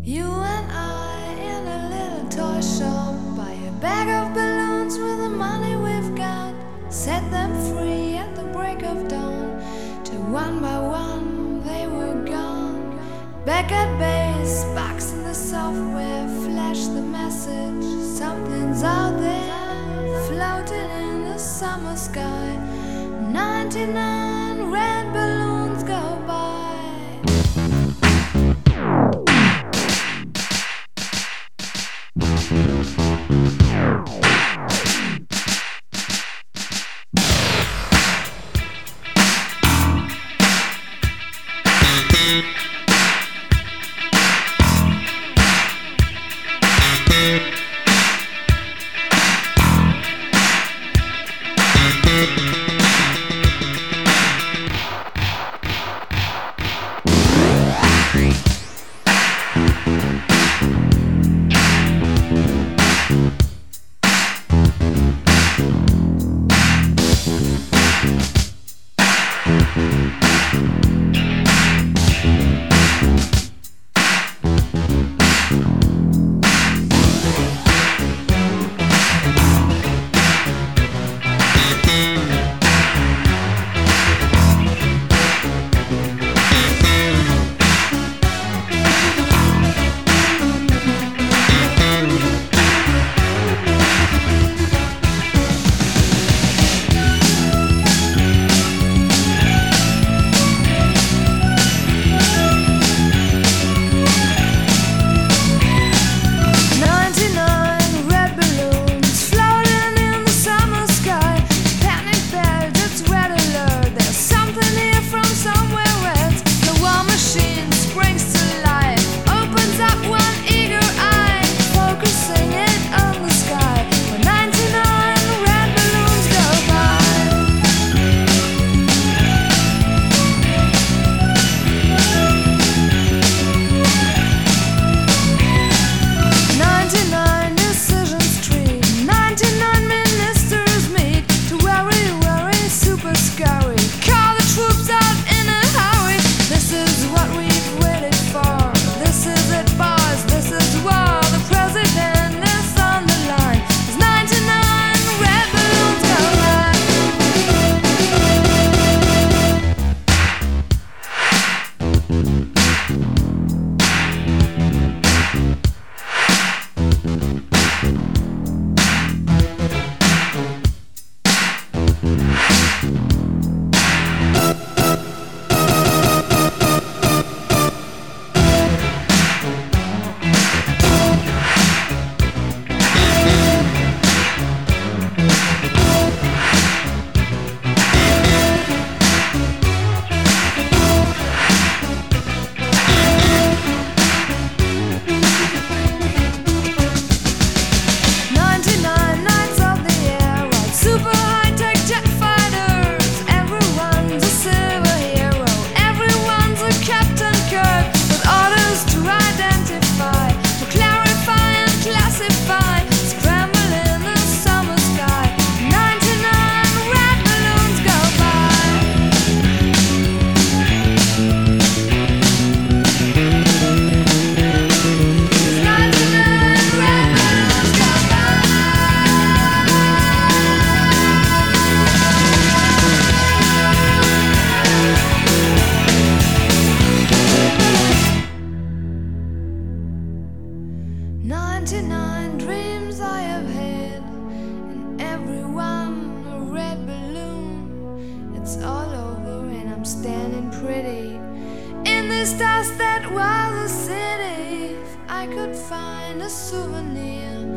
You and I in a little toy shop, buy a bag of balloons with the money we've got, set them free at the break of dawn, till one by one they were gone. Back at base, box in the software, flash the message, something's out there, floating in the summer sky. 99 red balloons go by. Standing pretty in this dust that was a city. If I could find a souvenir